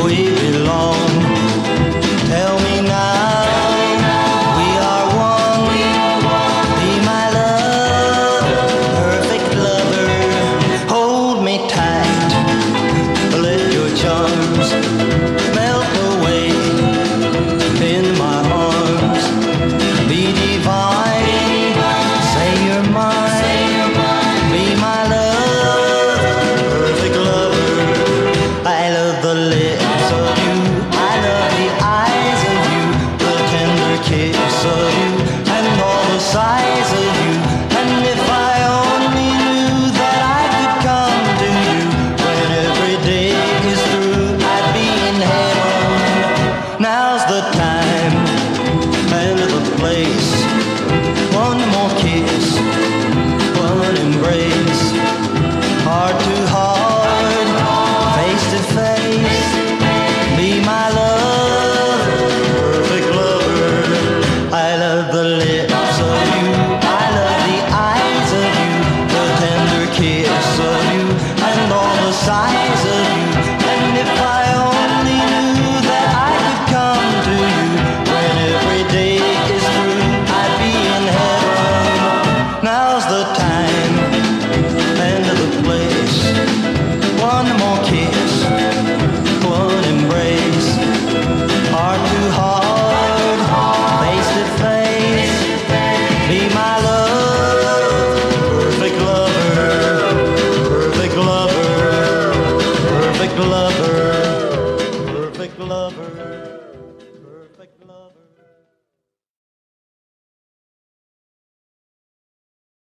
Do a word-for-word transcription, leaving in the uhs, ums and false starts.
we belong. Tell me now, we are one. Be my love, perfect lover. Hold me tight, let your charms melt away in my arms. Be divine, say you're mine. Be my love, perfect lover. I love the lips of you, I love the eyes of you, the tender kiss of you, and all the sighs of you. And if I only knew that I could come to you when every day is through, I'd be in heaven. Now's the time and the place. One more kiss, one embrace, heart to heart, face to face. Be my love, perfect lover. I love the lips of you, I love the eyes of you, the tender kiss of you, and all the sighs of you. And if I only knew that I could come to you when every day is through, I'd be in heaven. Now's the time and the place. One more kiss, one embrace, heart to heart, face to face. Be my love, perfect lover, perfect lover, perfect lover, perfect lover.